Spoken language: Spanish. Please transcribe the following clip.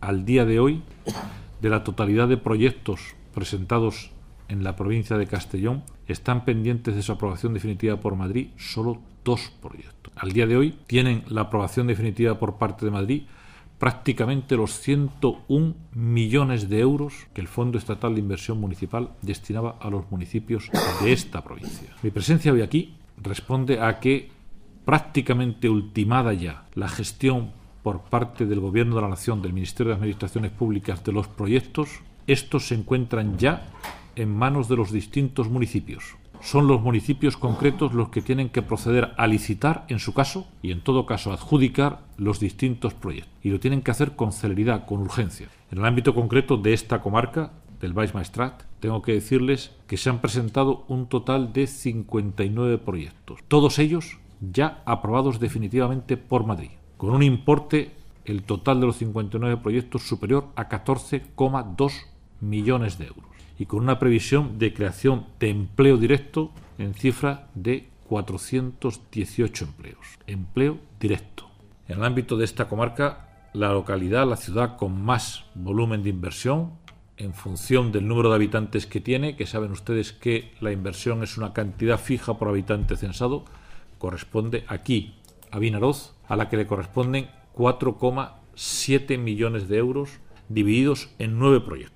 al día de hoy, de la totalidad de proyectos presentados en la provincia de Castellón, están pendientes de su aprobación definitiva por Madrid solo 2 proyectos. Al día de hoy tienen la aprobación definitiva por parte de Madrid prácticamente los 101 millones de euros que el Fondo Estatal de Inversión Municipal destinaba a los municipios de esta provincia. Mi presencia hoy aquí responde a que, prácticamente ultimada ya la gestión por parte del Gobierno de la Nación, del Ministerio de Administraciones Públicas, de los proyectos, estos se encuentran ya en manos de los distintos municipios. Son los municipios concretos los que tienen que proceder a licitar, en su caso, y en todo caso adjudicar los distintos proyectos. Y lo tienen que hacer con celeridad, con urgencia. En el ámbito concreto de esta comarca, del Baix Maestrat, tengo que decirles que se han presentado un total de 59 proyectos. Todos ellos ya aprobados definitivamente por Madrid, con un importe, el total de los 59 proyectos, superior a 14,2 millones de euros. Y con una previsión de creación de empleo directo en cifra de 418 empleos. Empleo directo. En el ámbito de esta comarca, la localidad, la ciudad con más volumen de inversión, en función del número de habitantes que tiene, que saben ustedes que la inversión es una cantidad fija por habitante censado, corresponde aquí a Vinaroz, a la que le corresponden 4,7 millones de euros divididos en 9 proyectos.